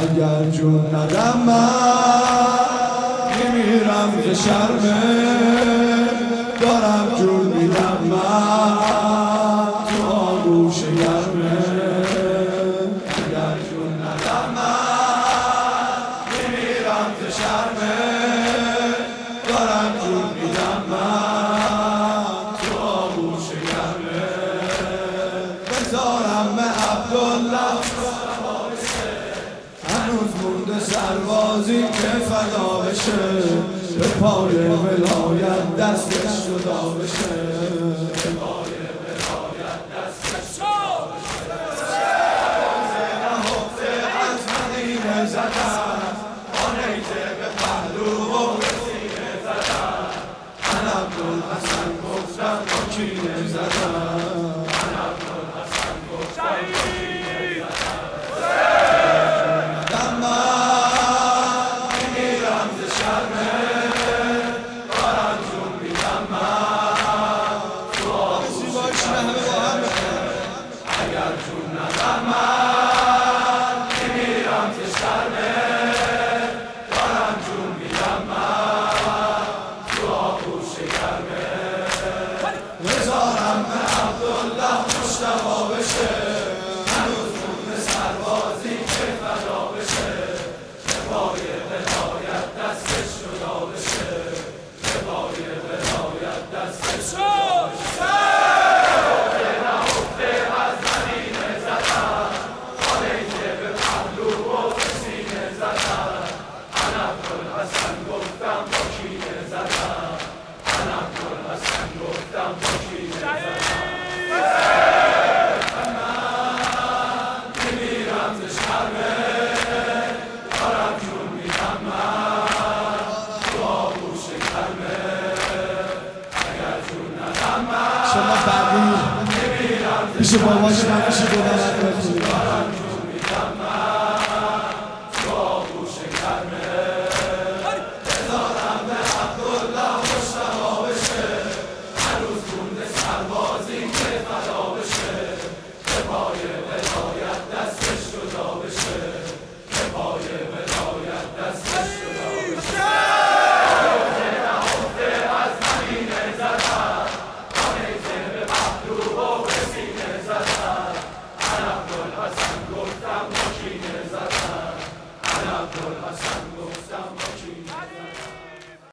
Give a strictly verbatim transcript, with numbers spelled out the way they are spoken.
اگر جون ندم من میمیرم ز شرمه، دارم جون میدم من تو آغوش گرمه. اگر جون ندم من میمیرم ز شرمه، دارم جون میدم من تو آغوش گرمه. بذارم به عبدالله هنوز مونده سربازی که فدا بشه، به پای ولایت دستش جدا بشه. به پای ولایت دستش جدا بشه. نهفته از مدینه زدن، با نیزه به پهلو و به سینه زدن. من عبدالحسن گفتم با کینه زدن. من عبدالحسن گفتم با کینه زدن. اگر جون ندم من میمیرم ز شرمه، دارم جون میدم من تو آغوش گرمه. بذارم به عبدالله مشتبا بشه، هنوز مونده سربازی که فدا بشه. به پای ولایت دستش جدا بشه، به پای ولایت دستش جدا بشه. شما بعدی پیش باباش منشی